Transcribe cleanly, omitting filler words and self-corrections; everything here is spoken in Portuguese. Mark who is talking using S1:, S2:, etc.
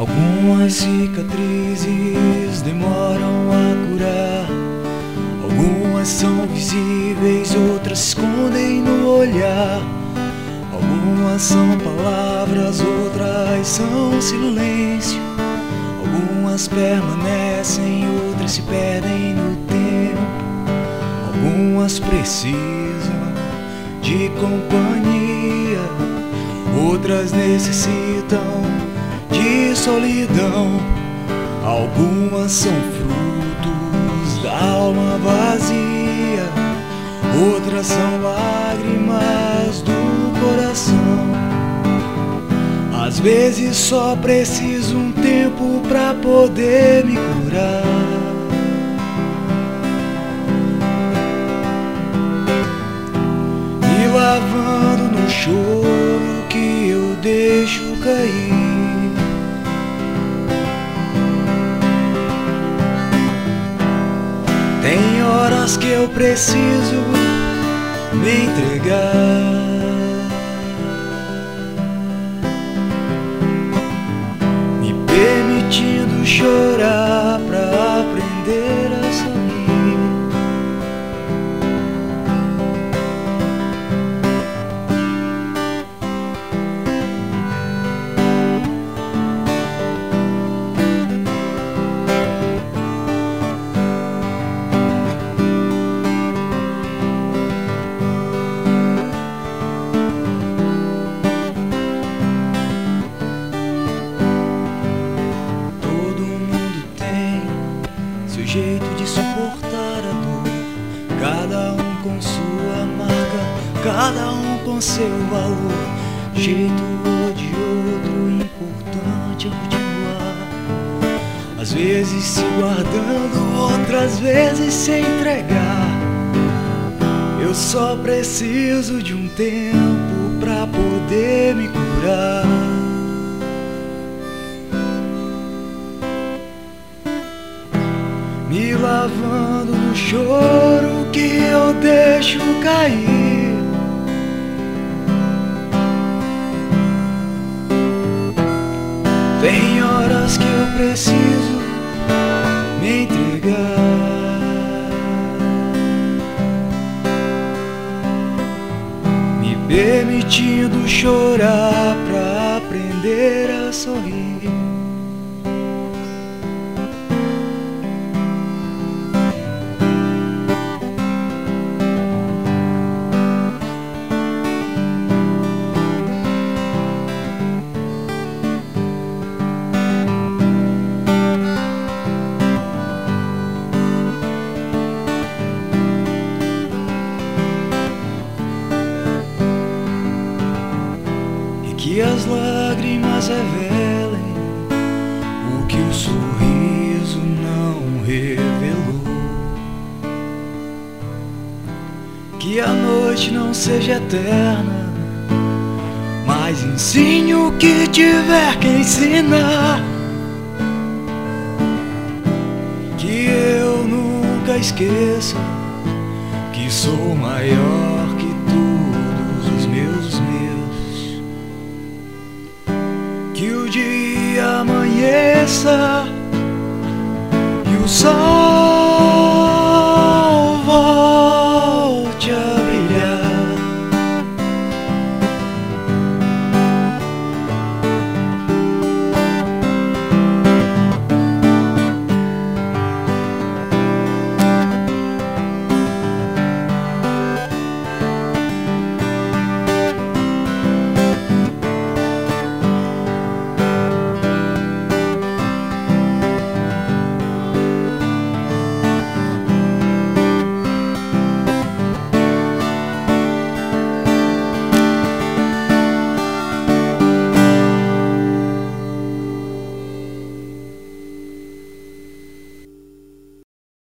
S1: Algumas cicatrizes demoram a curar, algumas são visíveis, outras se escondem no olhar. Algumas são palavras, outras são silêncio. Algumas permanecem, outras se perdem no tempo. Algumas precisam de companhia, outras necessitam de solidão. Algumas são frutos da alma vazia, outras são lágrimas do coração. Às vezes só preciso um tempo pra poder me curar. Me lavando no choro que eu deixo cair. Tem horas que eu preciso me entregar, me permitindo chorar pra aprender a sorrir. Jeito de suportar a dor, cada um com sua marca, cada um com seu valor. Jeito ou de outro, importante é continuar. Às vezes se guardando, outras vezes se entregar. Eu só preciso de um tempo pra poder me curar. Me lavando no choro que eu deixo cair. Tem horas que eu preciso me entregar, me permitindo chorar pra aprender a sorrir. Que as lágrimas revelem o que o sorriso não revelou. Que a noite não seja eterna, mas ensine o que tiver que ensinar. Que eu nunca esqueça que sou maior que todos os meus medos. Que o dia amanheça e o sol